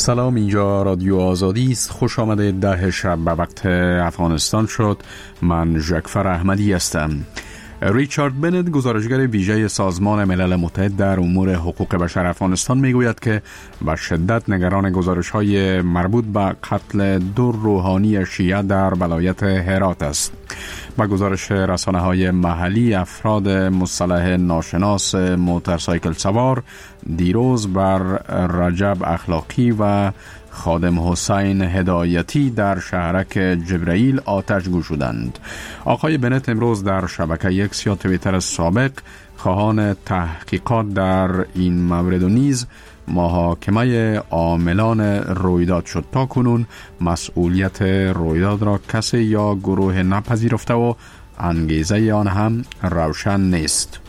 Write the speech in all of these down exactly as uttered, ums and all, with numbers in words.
سلام، اینجا رادیو آزادی است. خوش آمده. ده شب به وقت افغانستان شد. من جعفر احمدی هستم. ریچارد بنت، گزارشگر ویژه سازمان ملل متحد در امور حقوق بشر افغانستان، میگوید که به شدت نگران گزارش‌های مربوط به قتل دو روحانی شیعه در ولایت هرات است. با گزارش رسانه‌های محلی، افراد مصطلح ناشناس موتورسایکل سوار دیروز بر رجب اخلاقی و خادم حسین هدایتی در شهرک جبرائیل آتش گشودند. آقای بنت امروز در شبکه اکس یا توییتر سابق خواهان تحقیقات در این مورد و نیز محاکمه عاملان رویداد شد. تا کنون مسئولیت رویداد را کسی یا گروه نپذیرفته و انگیزه آن هم روشن نیست.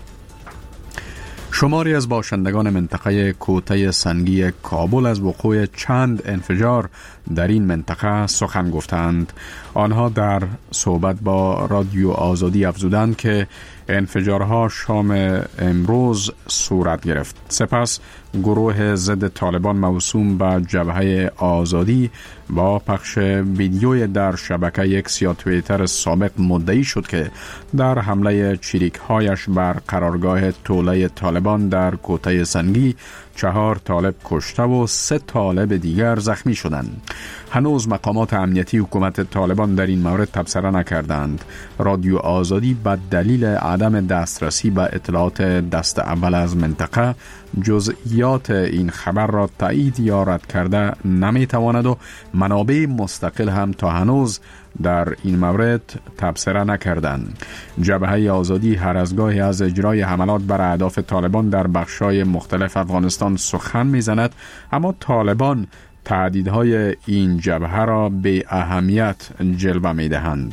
شماری از باشندگان منطقه کوته سنگی کابل از وقوع چند انفجار در این منطقه سخن گفتند. آنها در صحبت با رادیو آزادی افزودند که انفجارها شام امروز صورت گرفت. سپس گروه ضد طالبان موسوم به جبهه آزادی با پخش ویدیوی در شبکه اکس یا توییتر سابق مدعی شد که در حمله چریک‌هایش بر قرارگاه توله طالبان در کوته سنگی چهار طالب کشته و سه طالب دیگر زخمی شدند. هنوز مقامات امنیتی حکومت طالبان در این مورد تبصره نکردند. رادیو آزادی به دلیل عدم دسترسی به اطلاعات دست اول از منطقه جزئیات این خبر را تایید یا رد کرده نمیتواند و منابع مستقل هم تا هنوز در این مورد تبصره نکردند. جبهه آزادی هر از گاهی از اجرای حملات بر اهداف طالبان در بخش‌های مختلف افغانستان سخن میزند، اما طالبان تهدیدهای این جبهه را به اهمیت جلوه میدهند.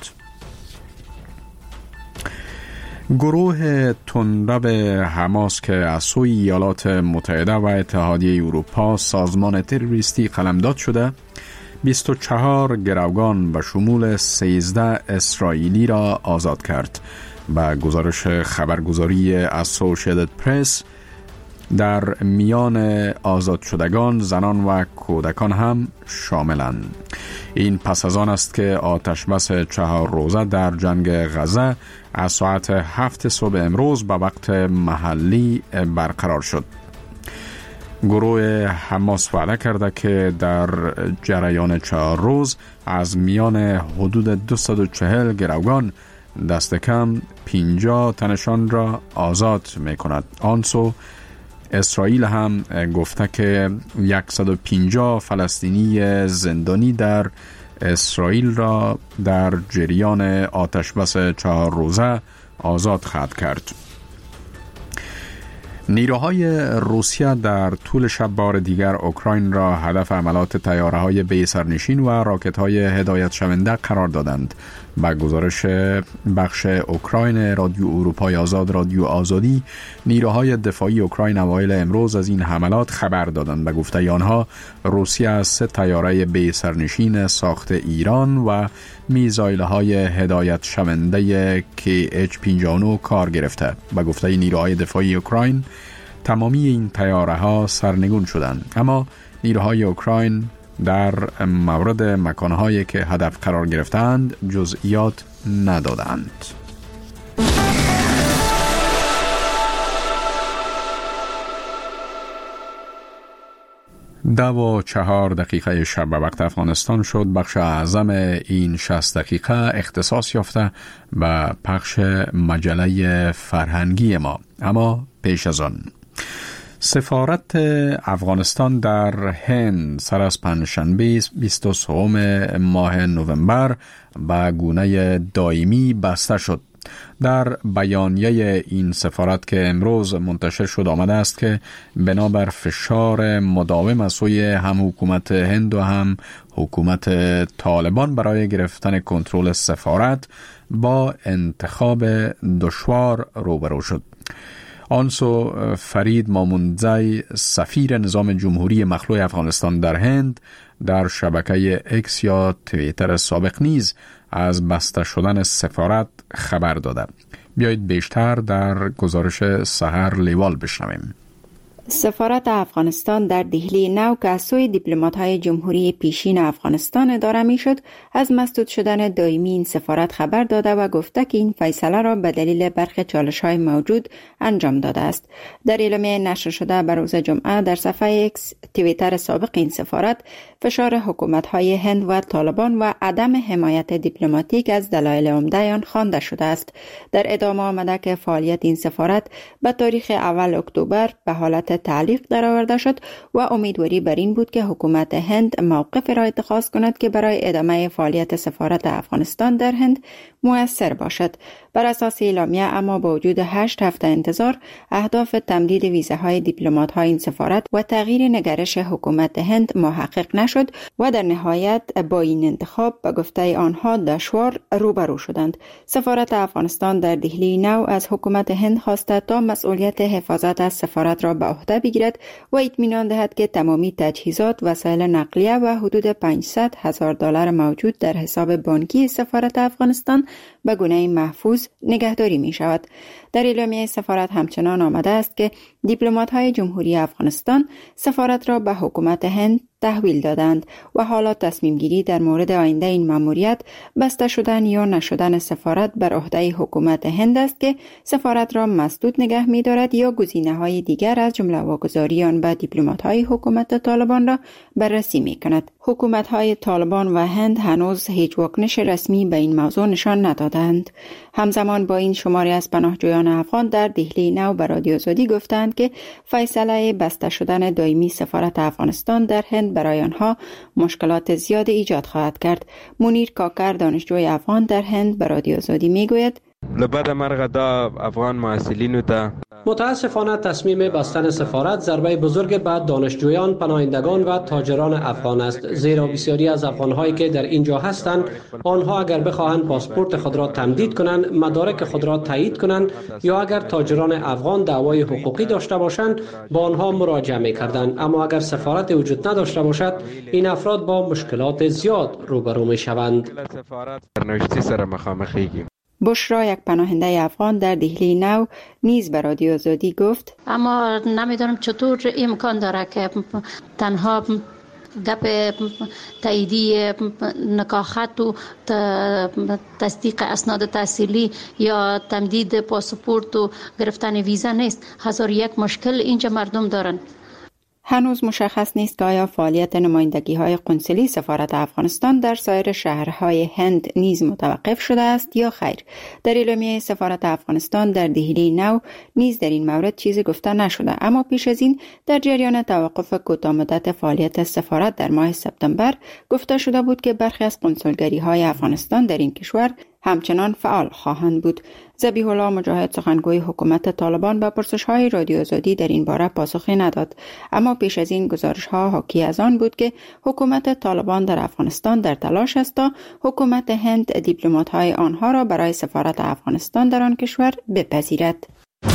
گروه تندرو حماس که از سوی ایالات متحده و اتحادیه اروپا سازمان تروریستی قلمداد شده، بیست و چهار گروگان و شمول سیزده اسرائیلی را آزاد کرد. با گزارش خبرگزاری اسوسییتد پرس، در میان آزاد شدگان زنان و کودکان هم شاملند. این پس از آن است که آتش بس چهار روزه در جنگ غزه از ساعت هفت صبح امروز به وقت محلی برقرار شد. گروه حماس وعده کرده که در جریان چهار روز از میان حدود دویست و چهل گروگان دست کم پنجاه تنشان را آزاد می کند. آنسو اسرائیل هم گفته که صد و پنجاه فلسطینی زندانی در اسرائیل را در جریان آتش بس چهار روزه آزاد خواهد کرد. نیروهای روسیه در طول شب بار دیگر اوکراین را هدف حملات طیاره‌های بی سرنشین و راکت‌های هدایت شونده قرار دادند. با گزارش بخش اوکراین رادیو اروپای آزاد رادیو آزادی، نیروهای دفاعی اوکراین اوایل امروز از این حملات خبر دادند. به گفته آنها روسیه از سه طیاره بی سرنشین ساخت ایران و میزایل‌های هدایت شونده کی اچ پنجاه و نه کار گرفته. به گفته نیروهای دفاعی اوکراین تمامی این طیاره‌ها سرنگون شدند، اما نیروهای اوکراین در مورد مکانهایی که هدف قرار گرفتند جزئیات ندادند. ده و چهار دقیقه شب به وقت افغانستان شد. بخش اعظم این شصت دقیقه اختصاص یافته به پخش مجله فرهنگی ما. اما پیش از آن، سفارت افغانستان در هند سر از پنجشنبه بیست و سوم ماه نوامبر به گونه دائمی بسته شد. در بیانیه این سفارت که امروز منتشر شد آمده است که بنابر فشار مداوم از سوی هم حکومت هند و هم حکومت طالبان برای گرفتن کنترل سفارت با انتخاب دشوار روبرو شد. آنسو فرید مامونزی، سفیر نظام جمهوری مخلوع افغانستان در هند، در شبکه اکس یا توییتر سابق نیز از بسته شدن سفارت خبر داده. بیایید بیشتر در گزارش سحر لیوال بشنویم. سفارت افغانستان در دهلی نو که از سوی دیپلمات‌های جمهوری پیشین افغانستان اداره می‌شد، از مسدود شدن دائمی این سفارت خبر داده و گفته که این فیصله را به دلیل برخی چالش‌های موجود انجام داده است. در اعلامیه نشر شده به روز جمعه در صفحه اکس توییتر سابق این سفارت، فشار حکومت‌های هند و طالبان و عدم حمایت دیپلماتیک از دلایل عمده آن خوانده شده است. در ادامه آمده که فعالیت این سفارت به تاریخ اول اکتبر به حالت تعلیق درآورده شد و امیدواری بر این بود که حکومت هند موقف را اتخاذ کند که برای ادامه فعالیت سفارت افغانستان در هند مؤثر باشد. بر اساس اعلامیه اما با وجود هشت هفته انتظار، اهداف تمدید ویزاهای دیپلمات‌های این سفارت و تغییر نگرش حکومت هند محقق نشد و در نهایت با این انتخاب به گفته آنها دشوار روبرو شدند. سفارت افغانستان در دهلی نو از حکومت هند خواسته تا مسئولیت حفاظت از سفارت را به عهده بگیرد و اطمینان دهد که تمامی تجهیزات، وسایل نقلیه و حدود پانصد هزار دلار موجود در حساب بانکی سفارت افغانستان به گونه محفوظ نگهداری می شود. در اعلامیه سفارت همچنان آمده است که دیپلمات‌های جمهوری افغانستان سفارت را به حکومت هند تحویل دادند و حالا تصمیم گیری در مورد آینده این مأموریت بسته شدن یا نشدن سفارت بر عهده حکومت هند است که سفارت را مسدود نگه می دارد یا گزینه‌های دیگر از جمله واگذاری آن به دیپلمات‌های حکومت طالبان را بررسی می کند. حکومت‌های طالبان و هند هنوز هیچ واکنش رسمی به این موضوع نشان ندادند. همزمان با این شماری از پناهجویان افغان در دهلی نو به رادیو آزادی گفتند که فیصله بسته شدن دائمی سفارت افغانستان در هند برای آنها مشکلات زیاد ایجاد خواهد کرد. منیر کاکر، دانشجوی افغان در هند، به رادیو آزادی میگوید: لبد مرغ دا افغان محصلینو ته متاسفانه تصمیم بستن سفارت ضربه بزرگ به دانشجویان، پناهندگان و تاجران افغان است، زیرا بسیاری از افغان‌هایی که در اینجا هستند، آنها اگر بخواهند پاسپورت خود را تمدید کنند، مدارک خود را تایید کنند یا اگر تاجران افغان دعوای حقوقی داشته باشند، با آنها مراجعه می‌کردند. اما اگر سفارت وجود نداشته باشد، این افراد با مشکلات زیاد روبرو می‌شوند. سفارت نوشتی سره مخامخیگیم. بشرا، یک پناهنده افغان در دهلی نو، نیز به رادیو آزادی گفت: اما نمیدونم چطور امکان داره که تنها گپ تاییدی نکاحت و تصدیق اسناد تحصیلی یا تمدید پاسپورت و گرفتن ویزا نیست. هزار یک مشکل اینجا مردم دارن. هنوز مشخص نیست که آیا فعالیت نمایندگی‌های قنسولی سفارت افغانستان در سایر شهرهای هند نیز متوقف شده است یا خیر. در اعلامیه سفارت افغانستان در دهلی نو نیز در این مورد چیزی گفته نشده، اما پیش از این در جریان توقف کوتاه‌مدت فعالیت سفارت در ماه سپتامبر گفته شده بود که برخی از قنسولگری‌های افغانستان در این کشور همچنان فعال خواهند بود. ذبیح الله مجاهد، سخنگوی حکومت طالبان، به پرسش‌های رادیو آزادی در این باره پاسخی نداد، اما پیش از این گزارش‌ها حاکی از آن بود که حکومت طالبان در افغانستان در تلاش است تا حکومت هند دیپلمات‌های آنها را برای سفارت افغانستان در آن کشور بپذیرد.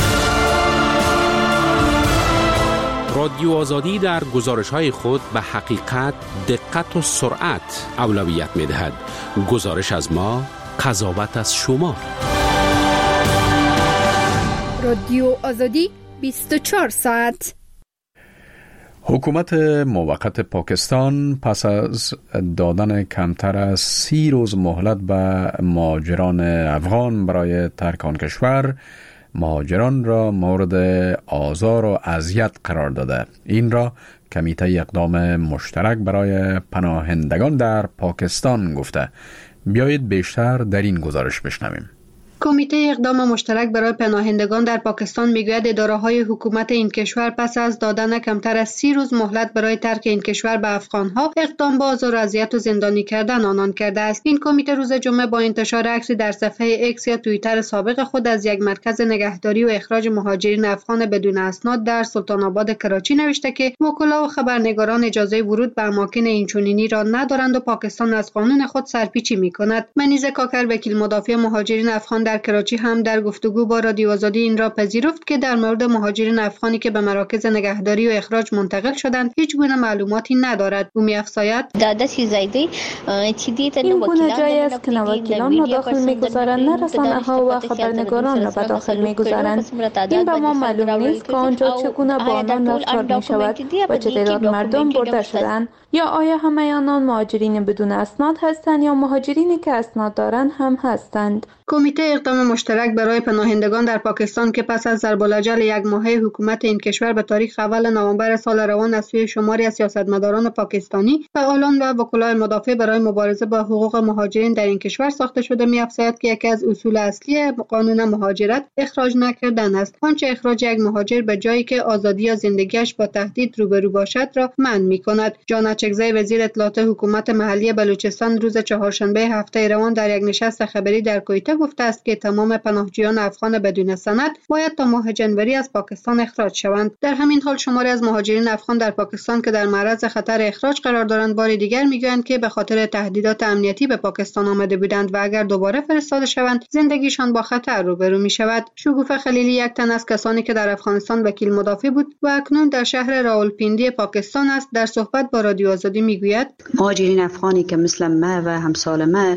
رادیو آزادی در گزارش‌های خود به حقیقت، دقت و سرعت اولویت می‌دهد. گزارش از ما، قضاوت از شما. رادیو آزادی بیست و چهار ساعت. حکومت موقت پاکستان پس از دادن کمتر از سی روز مهلت به مهاجران افغان برای ترک آن کشور، مهاجران را مورد آزار و اذیت قرار داده. این را کمیته اقدام مشترک برای پناهندگان در پاکستان گفته. بیایید بیشتر در این گزارش بشنویم. کمیته اقدام مشترک برای پناهندگان در پاکستان میگوید اداره‌های حکومت این کشور پس از دادن کمتر از سی روز مهلت برای ترک این کشور به افغان‌ها اقدام به آزار و اذیت و زندانی کردن آنان کرده است. این کمیته روز جمعه با انتشار عکسی در صفحه اکس یا توییتر سابق خود از یک مرکز نگهداری و اخراج مهاجرین افغان بدون اسناد در سلطان آباد کراچی نوشته که وکلا و خبرنگاران اجازه ورود به اماکن اینچنینی را ندارند و پاکستان از قانون خود سرپیچی می‌کند. منیزه کاکر، وکیل مدافع مهاجرین افغان در در کراچی هم در گفتگو با رادیو آزادی این را پذیرفت که در مورد مهاجرین افغانی که به مراکز نگهداری و اخراج منتقل شدند هیچ گونه معلوماتی ندارد. او می‌افزاید این گونه جایی است که نه وکیلان را داخل می‌گذارند نه رسانه‌ها و خبرنگاران را به داخل می‌گذارند. این به ما معلوم نیست که آنجا چگونه با آنان رفتار می‌شود و چه تعداد مردم برده شدند، یا آیا همه آنان مهاجرین بدون اسناد هستند یا مهاجرینی که اسناد دارند هم هستند. کمیته اقدام مشترک برای پناهندگان در پاکستان که پس از ضرب الاجل یک ماهه حکومت این کشور به تاریخ اول نوامبر سال روان از سوی شماری از سیاستمداران پاکستانی، فعالان و وکلای مدافع برای مبارزه با حقوق مهاجرین در این کشور ساخته شده، می‌افزاید که یکی از اصول اصلی قانون مهاجرت اخراج نکردن است. آنچه اخراج یک مهاجر به جایی که آزادی یا زندگیش با تهدید روبرو باشد را منع می‌کند. جان اچکزی وزیر اطلاعات حکومت محلی بلوچستان روز چهارشنبه هفته روان در یک نشست خبری در کویته گفته است که تمام پناهجویان افغان بدون سند باید تا ماه جنوری از پاکستان اخراج شوند. در همین حال شماری از مهاجرین افغان در پاکستان که در معرض خطر اخراج قرار دارند بار دیگر میگویند که به خاطر تهدیدات امنیتی به پاکستان آمده بودند و اگر دوباره فرستاده شوند زندگیشان با خطر روبرو می شود. شگوفه خلیلی یک تن از کسانی که در افغانستان وکیل مدافع بود و اکنون در شهر راولپیندی پاکستان است، در صحبت با رادیو آزادی میگوید مهاجرین افغانی که مثل ما و همسال ما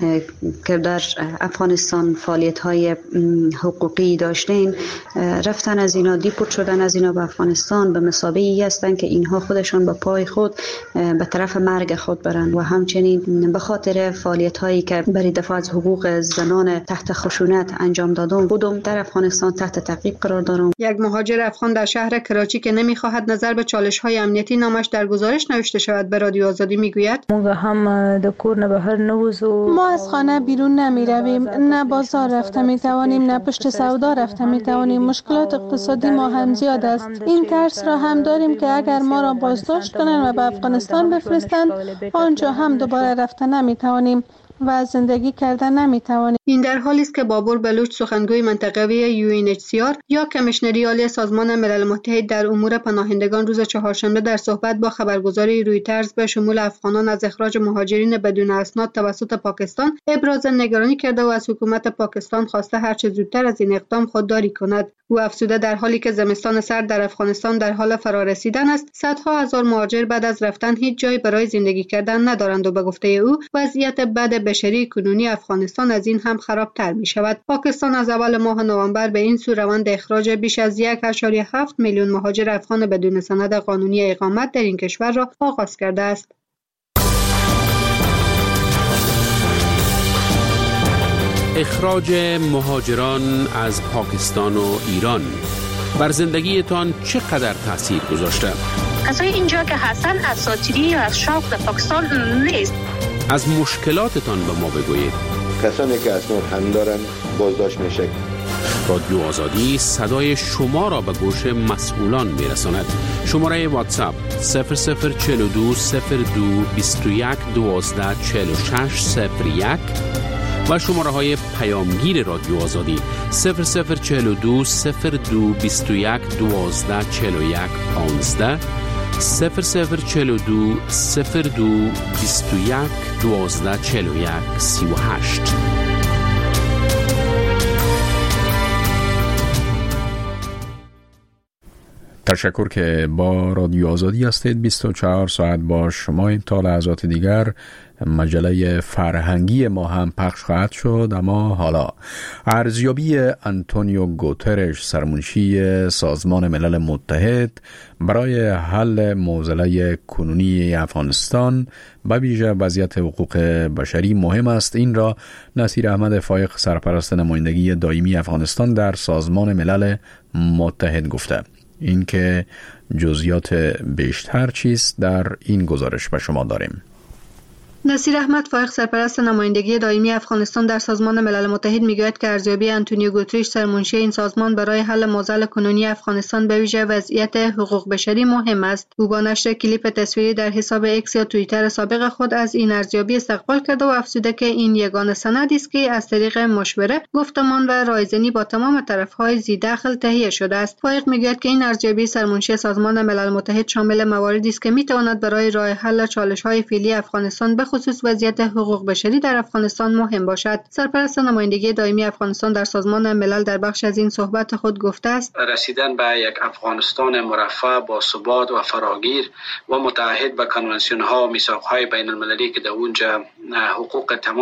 که در افغانستان فعالیت‌های حقوقی داشتین رفتن از اینا دیپورت شدن از اینا به افغانستان به مثابه ای هستند که اینها خودشان به پای خود به طرف مرگ خود برند و همچنین به خاطر فعالیت‌هایی که برای دفاع از حقوق زنان تحت خشونت انجام دادم بودم در افغانستان تحت تعقیب قرار دارم. یک مهاجر افغان در شهر کراچی که نمی‌خواهد نظر به چالش‌های امنیتی نامش در گزارش نوشته شود به رادیو آزادی میگوید ما هم د کور نه بهر نوزو، ما از خانه بیرون نمی‌رویم، نه بازار رفته می‌توانیم نه پشت سودا رفته می‌توانیم. مشکلات اقتصادی ما هم زیاد است. این ترس را هم داریم که اگر ما را بازداشت کنند و به افغانستان بفرستند آنجا هم دوباره رفته نمی‌توانیم و زندگی کردن نمی‌توانیم. این در حالی است که بابور بلوچ سخنگوی منطقوی یو این اچ سی آر یا کمیشنری عالی سازمان ملل متحد در امور پناهندگان روز چهارشنبه در صحبت با خبرگزاری رویترز به شمول افغانان از اخراج مهاجرین بدون اسناد توسط پاکستان ابراز نگرانی کرده و از حکومت پاکستان خواسته هر چه زودتر از این اقدام خودداری کند. او افزوده در حالی که زمستان سرد در افغانستان در حال فرارسیدن است، صدها هزار مهاجر بعد از رفتن هیچ جای برای زندگی کردن ندارند و به گفته او وضعیت بد بشری کنونی افغانستان از این هم خرابتر می شود. پاکستان از اول ماه نوامبر به این سو روند اخراج بیش از یک و هفت میلیون مهاجر افغان بدون سند قانونی اقامت در این کشور را آغاز کرده است. اخراج مهاجران از پاکستان و ایران بر زندگیتان چقدر تاثیر گذاشته؟ کسایی اینجا که هستن اساطیری یا از شوق در پاکستان نیست. از مشکلاتتان به ما بگویید. کسانی که اسناد هم دارن بازداشت میشه. رادیو آزادی صدای شما را به گوش مسئولان میرساند. شماره واتساپ صفر صفر چهل و دو صفر دو بیست و یک دوازده چهل و شش صفر یک و شماره های پیامگیر رادیو آزادی صفر صفر چهل و دو صفر دو بیست و یک دوازده چهل و یک پانزده صفر صفر چهل و دو صفر دو بیست و یک دوازده چهل و یک سی و هشت. تشکر که با رادیو آزادی هستید. بیست و چهار ساعت با شما. تا لحظات دیگر مجله فرهنگی ما هم پخش خواهد شد. اما حالا ارزیابی آنتونیو گوترش سرمنشی سازمان ملل متحد برای حل معضله کنونی افغانستان به ویژه وضعیت حقوق بشری مهم است. این را نصیر احمد فایق سرپرست نمایندگی دائمی افغانستان در سازمان ملل متحد گفته. این که جزئیات بیشتر چیست در این گزارش به شما داریم. نصیر احمد فایق سرپرست نمایندگی دائمی افغانستان در سازمان ملل متحد میگوید که ارزیابی آنتونیو گوتریش سرمنشی این سازمان برای حل معضل کنونی افغانستان به ویژه وضعیت حقوق بشری مهم است. او با نشر کلیپ تصویری در حساب اکس یا توییتر سابق خود از این ارزیابی استقبال کرده و افزوده که این یگانه سندی است که از طریق مشوره، گفتمان و رایزنی با تمام طرف‌های ذی‌دخل تهیه شده است. فایق میگوید که این ارزیابی سرمنشی سازمان ملل متحد شامل مواردی است که میتواند برای راه حل چالش‌های فعلی افغانستان به خصوص وضعیت حقوق بشری در افغانستان مهم باشد. سرپرست نمایندگی دائمی افغانستان در سازمان ملل در بخش از این صحبت خود گفته است: رسیدن به یک افغانستان مرفه با ثبات و فراگیر و متعهد به کنوانسیون ها و میثاق های بین المللی که در اونجا حقوق تمام